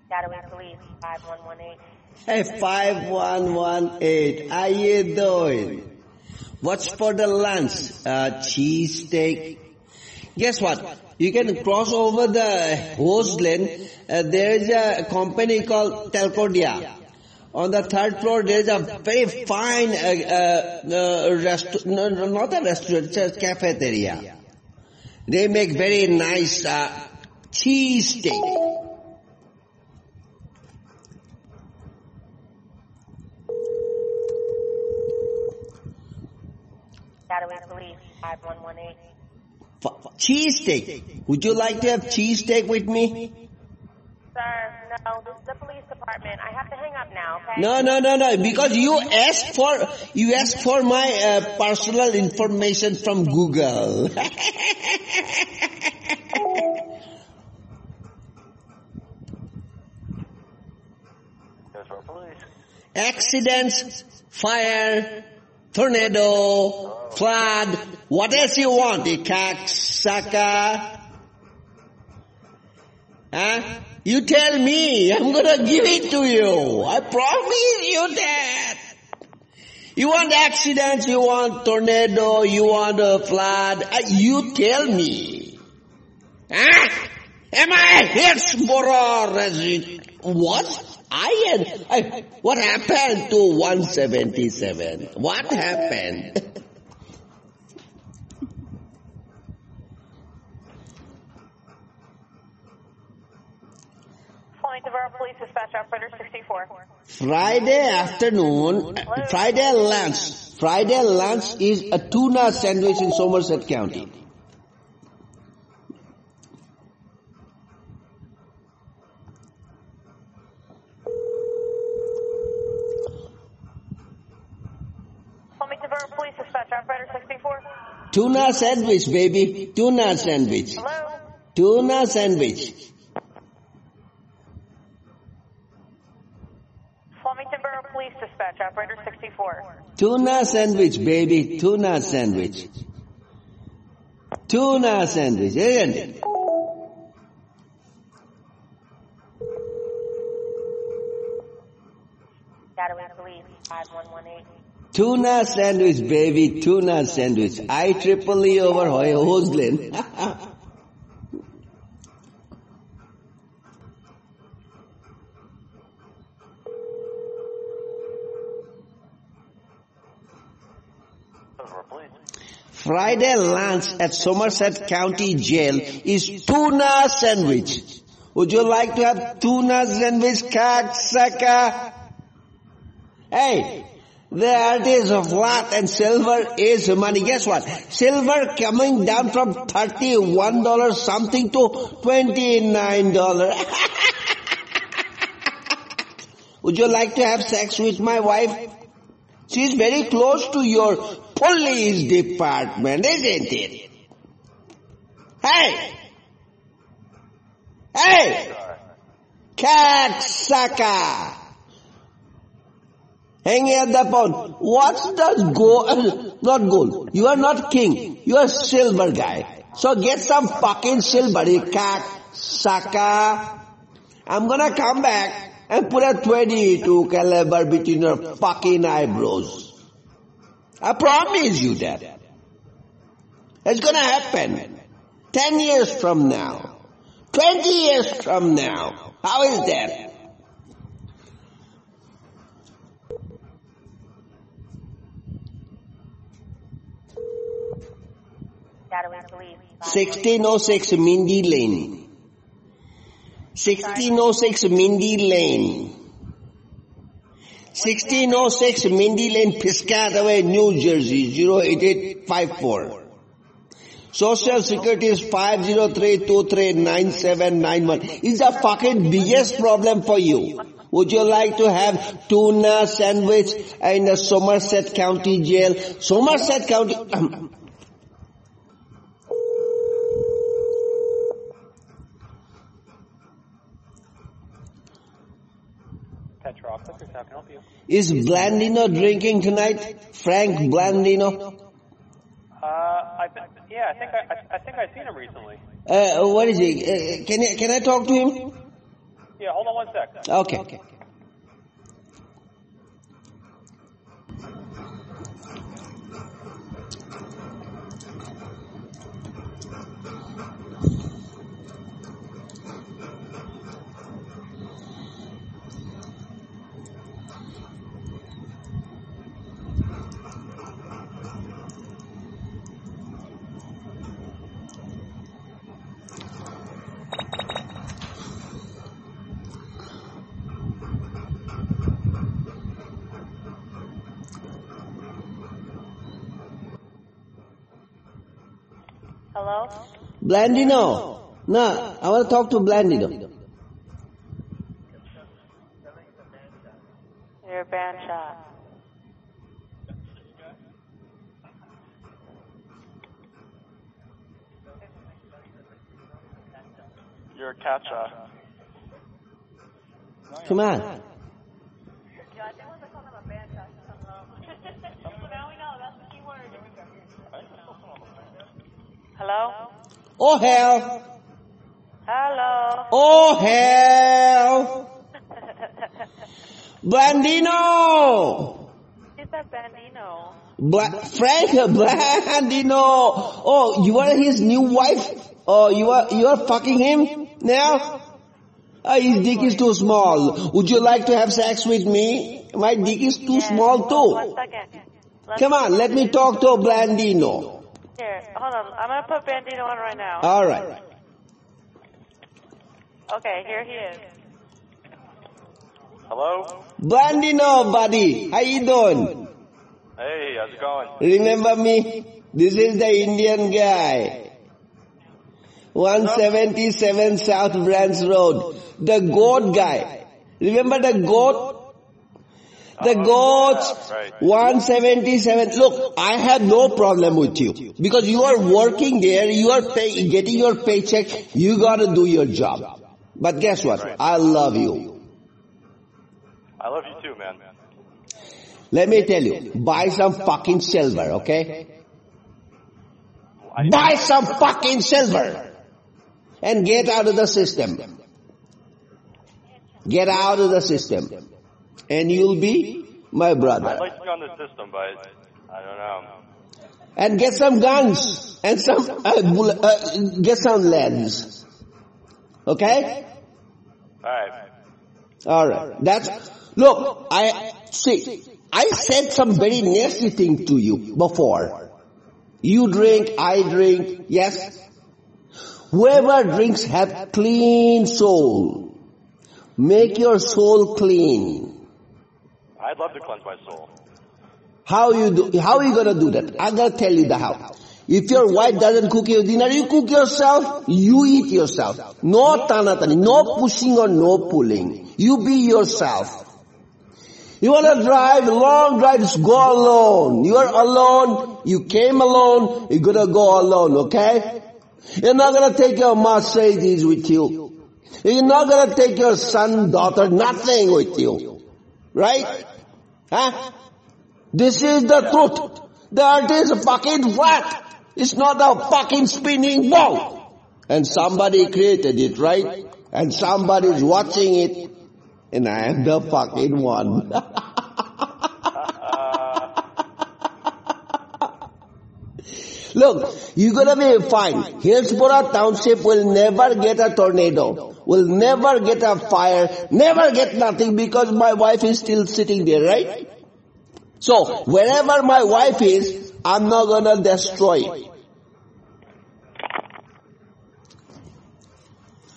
Gateway Police, 5118. Hey, 5118, how you doing? What's for the lunch? Cheesesteak. Guess what? You can cross over the hose lane. There is a company called Telcordia. On the third floor, there is a very fine restaurant, not a restaurant, it's a cafeteria. They make very nice cheesesteak. Gateway Police, 5118. Cheesesteak. Would you like to have cheesesteak with me? Sir, no, this is the police department. I have to hang up now, okay? No. Because you asked for my personal information from Google. Accidents, fire, tornado, flood, what else you want, you cocksucker? Huh? You tell me, I'm gonna give it to you. I promise you that. You want accidents, you want tornado, you want a flood, you tell me. Huh? Am I Hillsborough resident? What? What happened to 177? What happened? Point of our police dispatch operator 64. Friday lunch is a tuna sandwich in Somerset County. Point of our police dispatch operator 64. Tuna sandwich, baby. Tuna sandwich. Hello? Tuna sandwich. Flemington Borough Police Dispatch, operator 64. Tuna sandwich, baby. Tuna sandwich. Tuna sandwich, isn't it? Gateway Police, 5118. Tuna sandwich, baby. Tuna sandwich. IEEE over Hoslin. Friday lunch at Somerset County Jail is tuna sandwich. Would you like to have tuna sandwich, cocksucker? Hey, there it is, flat and silver is money. Guess what? Silver coming down from $31 something to $29. Would you like to have sex with my wife? She's very close to your police department, isn't it? Hey! Hey! Cocksucker! Hanging at the phone. What's the gold? Not gold. You are not king. You are silver guy. So get some fucking silver, you cocksucker. I'm gonna come back and put a 22 caliber between your fucking eyebrows. I promise you that. It's gonna happen. 10 years from now. 20 years from now. How is that? Gateway Police. 1606 Mindy Lane. 1606 Mindy Lane. 1606 Mindy Lane, Piscataway, New Jersey, 08854. Social Security is 503239791. It's the fucking biggest problem for you. Would you like to have tuna sandwich in the Somerset County Jail? Somerset County... How can I help you? Is Blandino drinking tonight? Frank Blandino? I think I've seen him recently. What is he? Can I talk to him? Yeah, hold on 1 sec. Okay. Hello? Blandino. No, I want to talk to Blandino. You're a band shot. You're a catcher. Come on. Yeah, I think we're calling him a band shot. So now we know, that's the key word. Hello? Oh hell. Hello? Oh hell. Blandino. Who's that Bandino? Frank Blandino. Oh, you are his new wife? Oh, you are fucking him now? His dick is too small. Would you like to have sex with me? My dick is too small too. 1 second. Come on, let me talk to Blandino. Here, hold on. I'm going to put Bandino on right now. Alright. Okay, here he is. Hello? Blandino, buddy. How you doing? Hey, how's it going? Remember me? This is the Indian guy. 177 South Branch Road. The goat guy. Remember the goat? The goats. Yeah, right. 177. Look, I have no problem with you. Because you are working there, you are getting your paycheck, you gotta do your job. But guess what? Right. I love you. I love you too, man. Let me tell you, buy some fucking silver, okay? Buy some fucking silver! And get out of the system. Get out of the system. And you'll be my brother. I'd like to be on the system, but I don't know. And get some guns. And some, get some leads. Okay? Alright. Look, I said some very nasty thing to you before. You drink, I drink, yes? Whoever drinks have clean soul. Make your soul clean. I'd love to cleanse my soul. How are you gonna do that? I'm gonna tell you the how. If your wife doesn't cook your dinner, you cook yourself, you eat yourself. No tanatani, no pushing or no pulling. You be yourself. You wanna drive, long drives, go alone. You are alone, you came alone, you're gonna go alone, okay? You're not gonna take your Mercedes with you. You're not gonna take your son, daughter, nothing with you. Right? Huh? This is the truth. The earth is fucking flat. It's not a fucking spinning ball. And somebody created it, right? And somebody's watching it. And I am the fucking one. Look, you're gonna be fine. Hillsborough Township will never get a tornado. Will never get a fire. Never get nothing because my wife is still sitting there, right? So, wherever my wife is, I'm not gonna destroy it.